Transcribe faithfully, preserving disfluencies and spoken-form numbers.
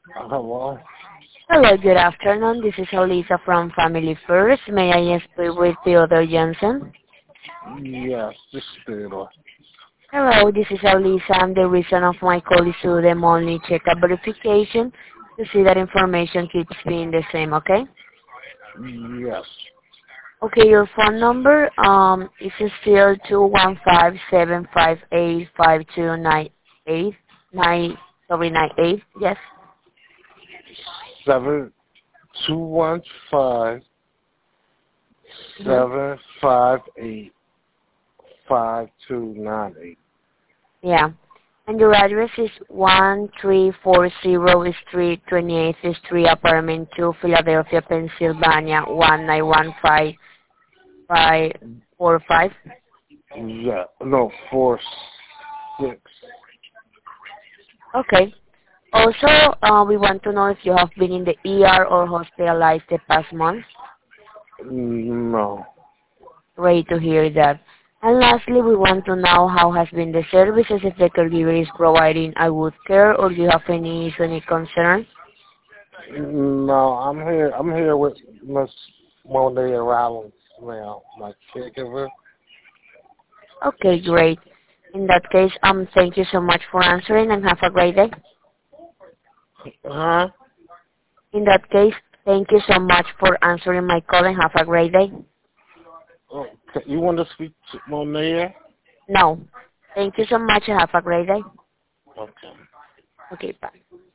Hello? Hello, good afternoon. This is Elisa from Family First. May I speak with Theodore Johnson? Yes, this is Theodore. Hello, this is Elisa. And the reason of my call is to them only check a verification to see that information keeps being the same, okay? Yes. Okay, your phone number um is still two one five seven five eight five two nine eight nine sorry nine eight. Yes. Seven two one five Mm-hmm. seven five eight five two nine eight. Yeah. And your address is one three four zero Street, twenty-eighth Street, Apartment two, Philadelphia, Pennsylvania, one nine one five five four five. Yeah. No, four six. Okay. Also, uh, we want to know if you have been in the E R or hospitalized the past month. No. Great to hear that. And lastly, we want to know how has been the services if the caregiver is providing a good care or do you have any issue, any concern. No, I'm here I'm here with Miss Monet Rollins now, my caregiver. Okay, great. In that case, um, thank you so much for answering and have a great day. Huh? In that case, thank you so much for answering my call and have a great day. Okay. You want to speak to Monet? No. Thank you so much and have a great day. Okay. Okay, bye.